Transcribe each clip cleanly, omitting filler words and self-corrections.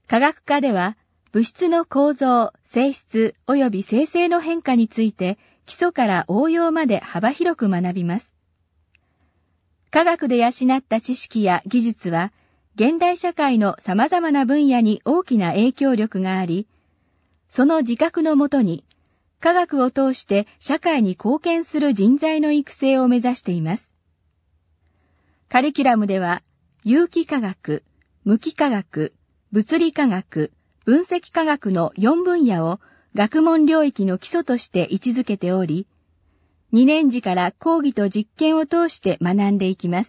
科学科では、物質の構造、性質及び生成の変化について基礎から応用まで幅広く学びます。科学で養った知識や技術は、現代社会の様々な分野に大きな影響力があり、その自覚のもとに、科学を通して社会に貢献する人材の育成を目指しています。カリキュラムでは、有機化学、無機化学、物理化学、分析科学の4分野を学問領域の基礎として位置づけており、2年次から講義と実験を通して学んでいきます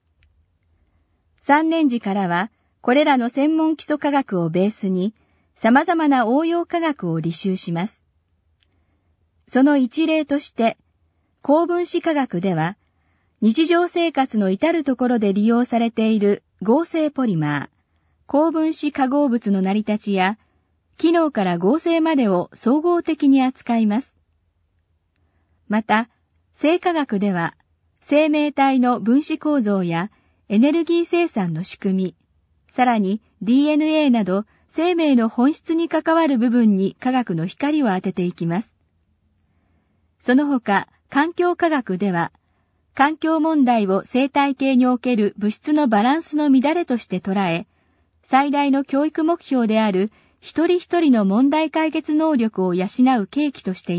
。3年次からは、これらの専門基礎科学をベースに、様々な応用科学を履修します。その一例として、高分子科学では、日常生活の至るところで利用されている合成ポリマー、高分子化合物の成り立ちや、機能から合成までを総合的に扱います。また、生化学では、生命体の分子構造やエネルギー生産の仕組み、さらに DNA など生命の本質に関わる部分に科学の光を当てていきます。その他、環境科学では、環境問題を生態系における物質のバランスの乱れとして捉え、最大の教育目標である一人一人の問題解決能力を養う契機としています。